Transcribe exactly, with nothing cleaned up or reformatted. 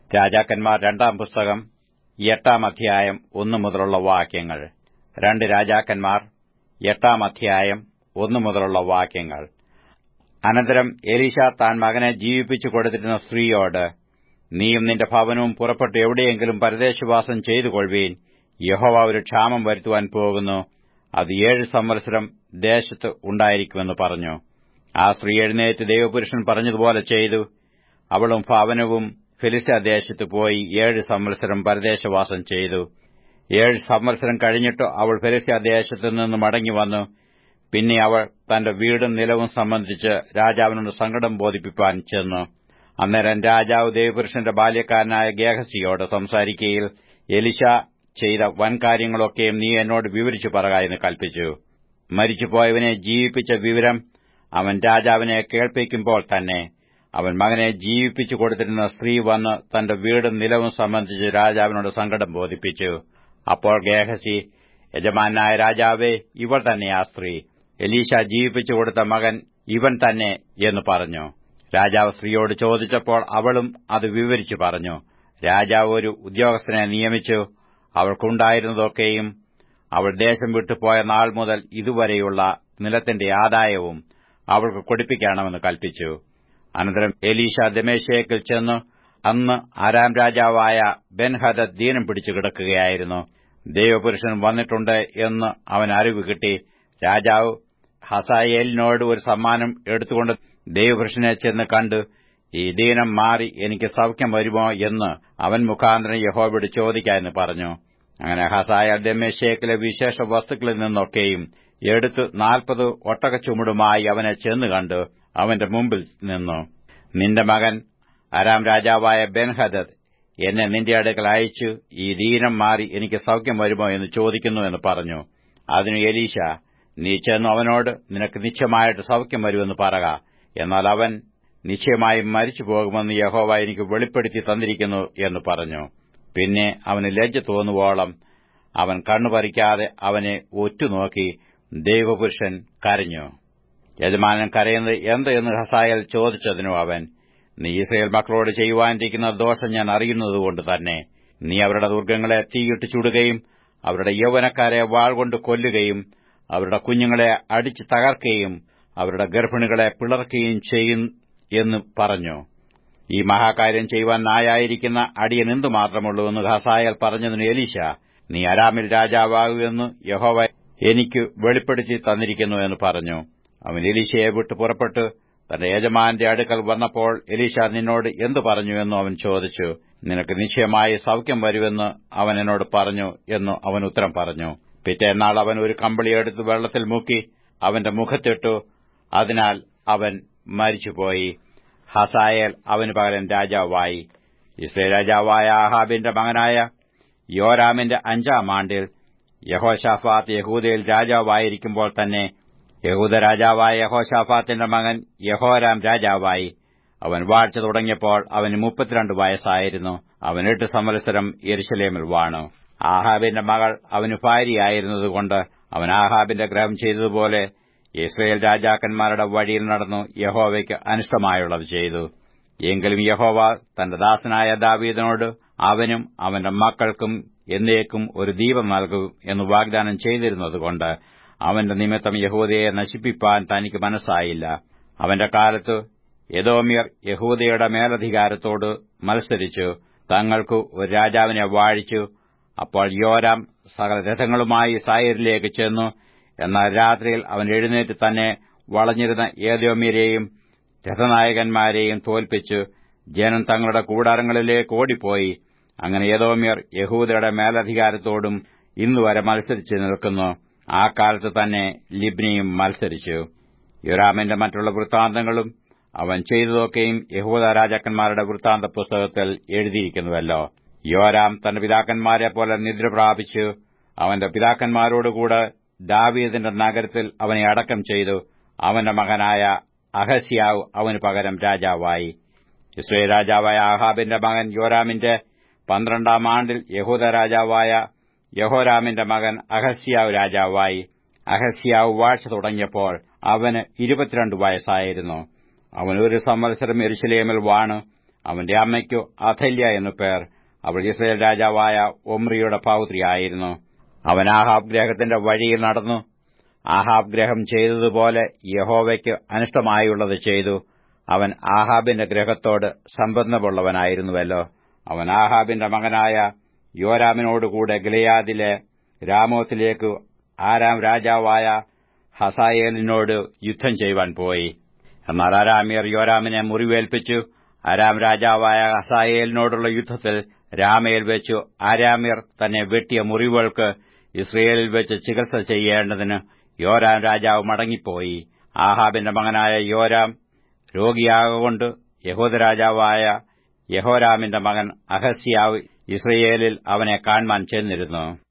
രാജാക്കന്മാർ രണ്ടാം പുസ്തകം എട്ടാം അധ്യായം ഒന്നു മുതലുള്ള വാക്യങ്ങൾ. രണ്ട് രാജാക്കന്മാർ എട്ടാം അധ്യായം ഒന്നു മുതലുള്ള വാക്യങ്ങൾ. അനന്തരം എലീശാ താൻ മകനെ ജീവിപ്പിച്ചു കൊടുത്തിരുന്ന സ്ത്രീയോട്, നീയും നിന്റെ ഭവനവും പുറപ്പെട്ട് എവിടെയെങ്കിലും പരദേശവാസം ചെയ്തുകൊള്ളുവീൻ. യഹോവ ഒരു ക്ഷാമം വരുത്തുവാൻ പോകുന്നു. അത് ഏഴ് സംവത്സരം ദേശത്ത് ഉണ്ടായിരിക്കുമെന്ന് പറഞ്ഞു. ആ സ്ത്രീ എഴുന്നേറ്റ് ദൈവപുരുഷൻ പറഞ്ഞതുപോലെ ചെയ്തു. അവളും ഭവനവും ഫെലിസ്ത്യദേശത്ത് പോയി ഏഴ് സംവത്സരം പരദേശവാസം ചെയ്തു. ഏഴ് സംവത്സരം കഴിഞ്ഞിട്ട് അവൾ ഫെലിസ്ത്യദേശത്തു നിന്ന് മടങ്ങിവന്നു. പിന്നെ അവൾ തന്റെ വീടും നിലവും സംബന്ധിച്ച് രാജാവിനോട് സങ്കടം ബോധിപ്പിപ്പാൻ ചെന്നു. അന്നേരം രാജാവ് ദൈവപുരുഷന്റെ ബാല്യക്കാരനായ ഗേഹസിയോട് സംസാരിക്കയിൽ, എലീശാ ചെയ്ത വൻകാര്യങ്ങളൊക്കെയും നീ എന്നോട് വിവരിച്ചു പറക എന്ന് കൽപ്പിച്ചു. മരിച്ചുപോയവനെ ജീവിപ്പിച്ച വിവരം അവൻ രാജാവിനെ കേൾപ്പിക്കുമ്പോൾ തന്നെ അവൻ മകനെ ജീവിപ്പിച്ചു കൊടുത്തിരുന്ന സ്ത്രീ വന്ന് തന്റെ വീടും നിലവും സംബന്ധിച്ച് രാജാവിനോട് സങ്കടം ബോധിപ്പിച്ചു. അപ്പോൾ ഗേഹസി, യജമാനായ രാജാവേ, ഇവൾ തന്നെ ആ സ്ത്രീ, എലീശാ ജീവിപ്പിച്ചു കൊടുത്ത മകൻ ഇവൻ തന്നെ എന്ന് പറഞ്ഞു. രാജാവ് സ്ത്രീയോട് ചോദിച്ചപ്പോൾ അവളും അത് വിവരിച്ചു പറഞ്ഞു. രാജാവ് ഒരു ഉദ്യോഗസ്ഥനെ നിയമിച്ചു. അവൾക്കുണ്ടായിരുന്നതൊക്കെയും അവൾ ദേശം വിട്ടുപോയ നാൾ മുതൽ ഇതുവരെയുള്ള നിലത്തിന്റെ ആദായവും അവൾക്ക് കൊടുപ്പിക്കണമെന്ന് കൽപ്പിച്ചു. അനന്തരം എലീശാ ദമേശേക്കിൽ ചെന്നു. അന്ന് അരാം രാജാവായ ബെൻഹദദ് ദീനം പിടിച്ചു കിടക്കുകയായിരുന്നു. ദൈവപുരുഷൻ വന്നിട്ടുണ്ട് എന്ന് അവൻ അറിവ് കിട്ടി. രാജാവ് ഹസായേലിനോട് ഒരു സമ്മാനം എടുത്തുകൊണ്ട് ദൈവപുരുഷനെ ചെന്ന് കണ്ടു. ഈ ദീനം മാറി എനിക്ക് സൗഖ്യം വരുമോ എന്ന് അവൻ മുഖാന്തരം യഹോവയോട് ചോദിക്കാമെന്ന് പറഞ്ഞു. അങ്ങനെ ഹസായേൽ ദമേശേക്കിലെ വിശേഷ വസ്തുക്കളിൽ നിന്നൊക്കെയും എടുത്ത് നാൽപ്പത് ഒട്ടകച്ചുമടുമായി അവനെ ചെന്ന് കണ്ടു അവന്റെ മുമ്പിൽ നിന്നു. നിന്റെ മകൻ അരാം രാജാവായ ബെൻഹദദ് എന്നെ നിന്റെ അടുക്കൽ അയച്ചു ഈ ദീനം മാറി എനിക്ക് സൗഖ്യം വരുമോ എന്ന് ചോദിക്കുന്നു എന്ന് പറഞ്ഞു. അതിന് എലീശാ, നീ ചെന്നു അവനോട് നിനക്ക് നിശ്ചയമായിട്ട് സൗഖ്യം വരുമെന്ന് പറക. എന്നാൽ അവൻ നിശ്ചയമായും മരിച്ചു പോകുമെന്ന് യഹോവ എനിക്ക് വെളിപ്പെടുത്തി തന്നിരിക്കുന്നു എന്ന് പറഞ്ഞു. പിന്നെ അവന് ലജ്ജ തോന്നുവോളം അവൻ കണ്ണുപറിക്കാതെ അവനെ ഒറ്റുനോക്കി. ദൈവപുരുഷൻ കരഞ്ഞു. യജമാനൻ കരയുന്നത് എന്ത് എന്ന് ഹസായേൽ ചോദിച്ചതിനു അവൻ, നീ ഇസ്രായേൽ മക്കളോട് ചെയ്യുവാനിരിക്കുന്ന ദോഷം ഞാൻ അറിയുന്നതുകൊണ്ട് തന്നെ നീ അവരുടെ ദുർഗ്ഗങ്ങളെ തീയിട്ട് ചുടുകയും അവരുടെ യൗവനക്കാരെ വാൾകൊണ്ട് കൊല്ലുകയും അവരുടെ കുഞ്ഞുങ്ങളെ അടിച്ചു തകർക്കുകയും അവരുടെ ഗർഭിണികളെ പിളർക്കുകയും ചെയ്യും എന്ന് പറഞ്ഞു. ഈ മഹാകാര്യം ചെയ്യുവാൻ നായായിരിക്കുന്ന അടിയൻ എന്തുമാത്രമുള്ളൂ എന്ന് ഹസായേൽ പറഞ്ഞതിന് എലീശാ, നീ അരാമിൽ രാജാവാകുമെന്ന് യഹോവ എനിക്ക് വെളിപ്പെടുത്തി തന്നിരിക്കുന്നു എന്ന് പറഞ്ഞു. അവൻ എലീശയെ വിട്ടു പുറപ്പെട്ടു തന്റെ യജമാന്റെ അടുക്കൽ വന്നപ്പോൾ, എലീശാ നിന്നോട് എന്തു പറഞ്ഞു എന്നു അവൻ ചോദിച്ചു. നിനക്ക് നിശ്ചയമായി സൗഖ്യം വരുമെന്ന് അവൻ എന്നോട് പറഞ്ഞു എന്ന് അവൻ ഉത്തരം പറഞ്ഞു. പിറ്റേന്നാൾ അവൻ ഒരു കമ്പിളി എടുത്ത് വെള്ളത്തിൽ മുക്കി അവന്റെ മുഖത്തിട്ടു. അതിനാൽ അവൻ മരിച്ചുപോയി. ഹസായേൽ അവന് പകരം രാജാവായി. ഇസ്രായേൽ രാജാവായ ആഹാബിന്റെ മകനായ യോരാമിന്റെ അഞ്ചാം ആണ്ടിൽ യഹോശാഫാത്ത് യഹൂദയിൽ രാജാവായിരിക്കുമ്പോൾ തന്നെ യഹൂദ രാജാവായ യഹോശാഫാത്തിന്റെ മകൻ യഹോരാം രാജാവായി. അവൻ വാഴ്ച തുടങ്ങിയപ്പോൾ അവന് മുപ്പത്തിരണ്ട് വയസ്സായിരുന്നു. അവൻ എട്ട് സംവത്സരം യെരൂശലേമിൽ വാണു. ആഹാബിന്റെ മകൾ അവന് ഭാര്യയായിരുന്നതുകൊണ്ട് അവൻ ആഹാബിന്റെ ഗ്രഹം ചെയ്തതുപോലെ യിസ്രായേൽ രാജാക്കന്മാരുടെ വഴിയിൽ നടന്നു യഹോവയ്ക്ക് അനിഷ്ടമായുള്ളത് ചെയ്തു. എങ്കിലും യഹോവ തന്റെ ദാസനായ ദാവീദിനോട് അവനും അവന്റെ മക്കൾക്കും എന്നേക്കും ഒരു ദീപം നൽകും എന്ന് വാഗ്ദാനം ചെയ്തിരുന്നതുകൊണ്ട് അവന്റെ നിമിത്തം യഹൂദയെ നശിപ്പിപ്പാൻ തനിക്ക് മനസ്സായില്ല. അവന്റെ കാലത്ത് എദോമ്യർ യഹൂദയുടെ മേലധികാരത്തോട് മത്സരിച്ചു തങ്ങൾക്ക് ഒരു രാജാവിനെ വാഴിച്ചു. അപ്പോൾ യോരാം സകല രഥങ്ങളുമായി സായിരിലേക്ക് ചെന്നു. എന്നാൽ രാത്രിയിൽ അവൻ എഴുന്നേറ്റ് തന്നെ വളഞ്ഞിരുന്ന ഏദോമ്യരെയും രഥനായകന്മാരെയും തോൽപ്പിച്ചു ജനം തങ്ങളുടെ കൂടാരങ്ങളിലേക്ക് ഓടിപ്പോയി. അങ്ങനെ ഏദോമ്യർ യഹൂദയുടെ മേലധികാരത്തോടും ഇന്നുവരെ മത്സരിച്ചു നിൽക്കുന്നു. ആ കാലത്ത് തന്നെ ലിബ്നയും മത്സരിച്ചു. യോരാമിന്റെ മറ്റുള്ള വൃത്താന്തങ്ങളും അവൻ ചെയ്തതൊക്കെയും യഹൂദ രാജാക്കന്മാരുടെ വൃത്താന്ത പുസ്തകത്തിൽ എഴുതിയിരിക്കുന്നുവല്ലോ. യോരാം തന്റെ പിതാക്കന്മാരെ പോലെ നിദ്ര പ്രാപിച്ചു. അവന്റെ പിതാക്കന്മാരോടുകൂടെ ദാവീദിന്റെ നഗരത്തിൽ അവനെ അടക്കം ചെയ്തു. അവന്റെ മകനായ അഹസ്യാവ് അവന് പകരം രാജാവായി. ഇസ്രായേൽ രാജാവായ ആഹാബിന്റെ മകൻ യോരാമിന്റെ പന്ത്രണ്ടാം ആണ്ടിൽ യഹൂദ രാജാവായ യഹോരാമിന്റെ മകൻ അഹസ്യാവ് രാജാവായി. അഹസ്യാവ് വാഴ്ച തുടങ്ങിയപ്പോൾ അവന് ഇരുപത്തിരണ്ട് വയസ്സായിരുന്നു. അവൻ ഒരു സംവത്സരം യെരൂശലേമിൽ വാണു. അവന്റെ അമ്മയ്ക്കു അഥല്യ എന്നു പേർ. അവൾ ഇസ്രയേൽ രാജാവായ ഒമ്രിയുടെ പൗത്രിയായിരുന്നു. അവൻ ആഹാബ് ഗ്രഹത്തിന്റെ വഴിയിൽ നടന്നു. ആഹാബ് ഗ്രഹം ചെയ്തതുപോലെ യഹോവയ്ക്ക് അനിഷ്ടമായുള്ളത് ചെയ്തു. അവൻ ആഹാബിന്റെ ഗ്രഹത്തോട് സംബന്ധമുള്ളവനായിരുന്നുവല്ലോ. അവൻ ആഹാബിന്റെ മകനായ യോരാമിനോടുകൂടെ ഗിലെയാദിലെ രാമോത്തിലേക്ക് ആരാം രാജാവായ ഹസായേലിനോട് യുദ്ധം ചെയ്യുവാൻ പോയി. എന്നാൽ അരാമ്യർ യോരാമിനെ മുറിവേൽപ്പിച്ചു. അരാം രാജാവായ ഹസായേലിനോടുള്ള യുദ്ധത്തിൽ രാമയിൽ വെച്ചു അരാമ്യർ തന്നെ വെട്ടിയ മുറിവുകൾക്ക് ഇസ്രയേലിൽ വെച്ച് ചികിത്സ ചെയ്യേണ്ടതിന് യോരാം രാജാവ് മടങ്ങിപ്പോയി. ആഹാബിന്റെ മകനായ യോരാം രോഗിയാകൊണ്ട് യഹൂദരാജാവായ യഹോരാമിന്റെ മകൻ അഹസ്യാവ് ഇസ്രയേലിൽ അവനെ കാൺമാൻ ചെന്നിരുന്നു.